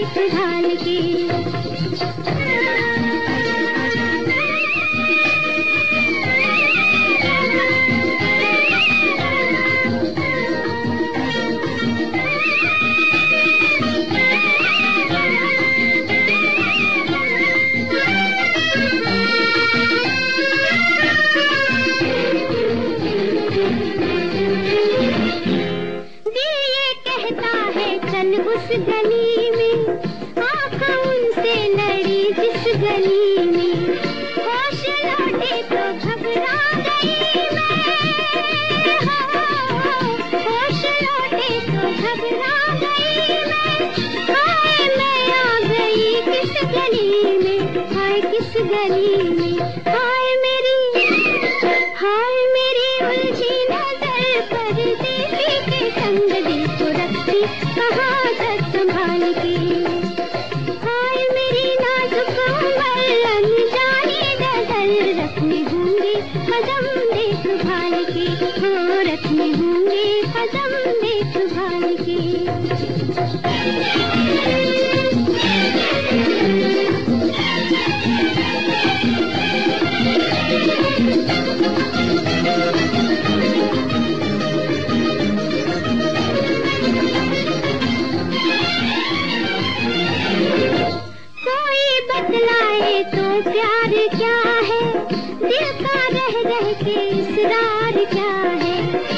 देख ढाल के। चल उस गली में, आँख उनसे लड़ी जिस गली में, होश लौटे तो घबरा गई मैं, होश लौटे तो घबरा गई मैं। हाय मैं आ गई किस गली में, हाय किस गली में, हाय मेरी उलझी नजर परदेसी के संग दिल को रखती कहाँ तक संभाल के। हाय मेरी नाजुक उम्र अनजानी नजर रखने होंगे कदम देखभाल के, हो रखने होंगे कदम देखभाल के। बतलाए तो प्यार क्या है, दिल का रह रह के इसरार क्या है।